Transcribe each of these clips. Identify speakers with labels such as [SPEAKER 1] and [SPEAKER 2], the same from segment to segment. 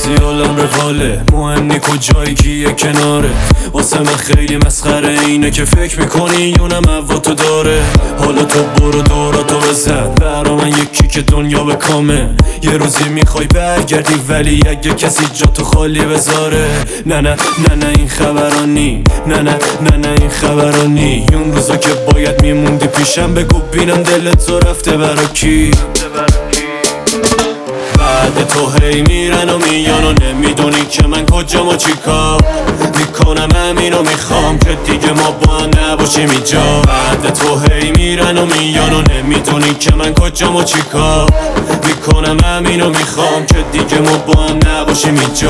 [SPEAKER 1] خیالم رواله، مهم نی کجایی کیه کناره. واسه من خیلی مسخره اینه که فکر میکنی یونم هوا تو داره. حالا تو برو دوراتو بزن، برا من یکی که دنیا به کامه. یه روزی میخوای برگردی ولی اگه کسی جا تو خالی بذاره. نه نه نه نه این خبرانی، نه نه نه نه این خبرانی. اون روزا که باید میموندی پیشم بگو بینم دلت تو رفته برا کی. بعد تو هی میرن و میان و نمیدونی که من کجام و چی کار میکنم. همینو میخوام که دیگه ما با هم نباشیم اینجا. بعد تو هی میرن و میان و نمیدونی که من کجام و چی کار میکنم. همینو میخوام که دیگه ما با هم نباشیم اینجا.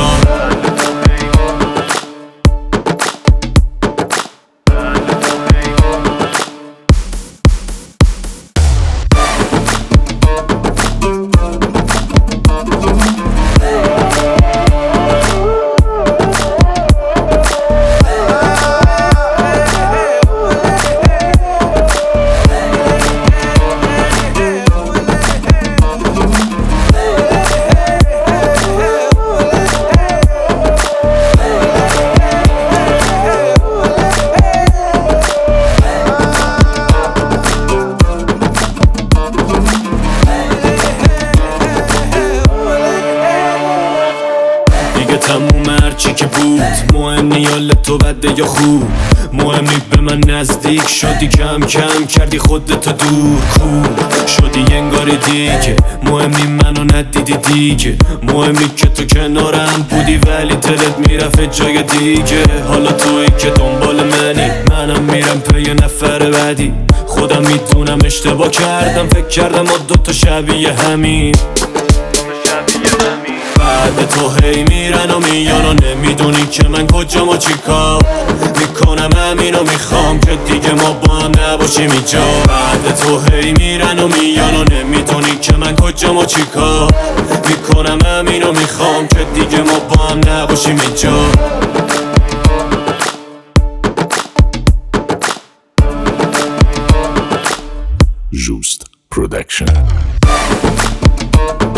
[SPEAKER 1] تموم هرچی که بود، مهم نی حالت تو بده یا خوب. مهم نی به من نزدیک شدی، کم کم کردی خودتو دور. کو شدی انگاری دیگه، مهم نی منو ندیدی دیگه. مهم نی که تو کنارم بودی ولی دلت میرفت جای دیگه. حالا تویی که دنبال منی، منم میرم پی نفر بعدی. خودم میدونم اشتباه کردم، فکر کردم ما دوتا شبیه همین. بعد تو هی میرن و میان و نمیدونی که من کجام و چی کار میکنم. همینو میخوام که دیگه ما با هم نباشیم اینجا. بعد تو هی میرن و میان و نمیدونی که من کجام و چی کار میکنم. همینو میخوام که دیگه ما با هم نباشیم اینجا.
[SPEAKER 2] Just Production.